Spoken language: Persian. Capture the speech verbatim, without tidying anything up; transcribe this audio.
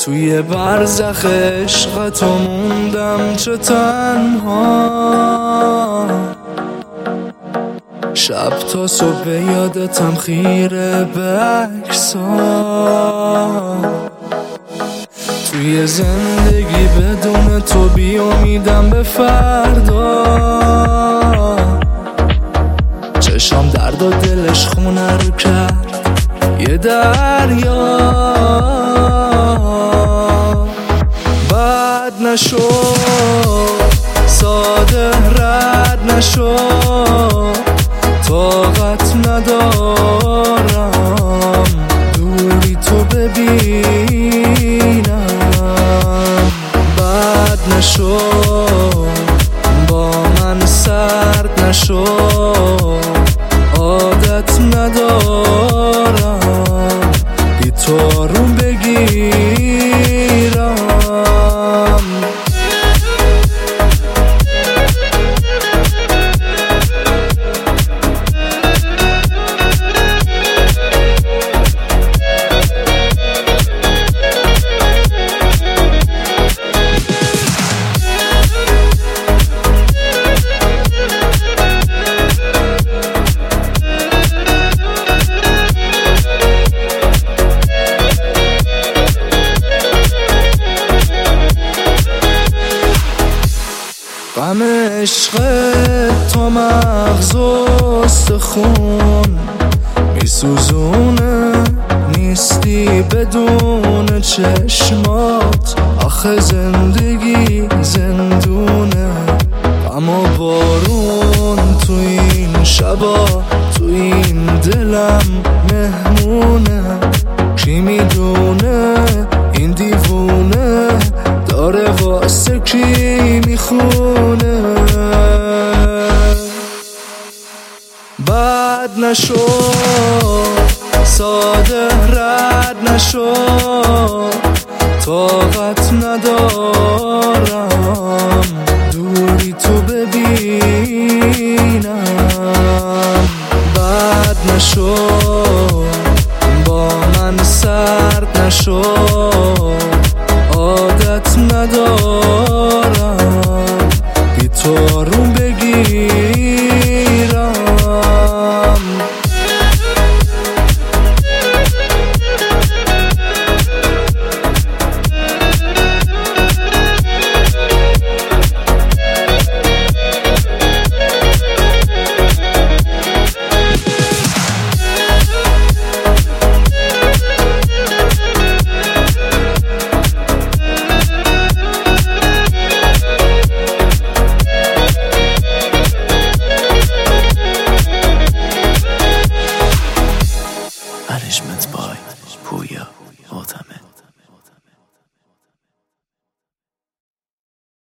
توی برزخ عشقت موندم چه تنها، شب تا صبح یادتم خیره به عکس‌ها. توی زندگی بدون تو بی امیدم به فردا، چشام درد و دلش خونه رو کرد یه دریا. بد نشو ساده رد نشو، طاقت ندارم دوری تو ببینم. بد نشو با من سرد نشو، عادت ندارم بی تو آروم بگیرم. غم عشق تو مغز و استخون میسوزونه، نیستی بدون چشمات. آخه زندگی زندونه، غم و بارون تو این شبا تو این دلم مهمونه. کی میدونه این دیوونه داره واسه کی میخونه. بد نشو ساده رد نشو، طاقت ندارم دوری تو ببینم. بد نشو با من سرد نشو،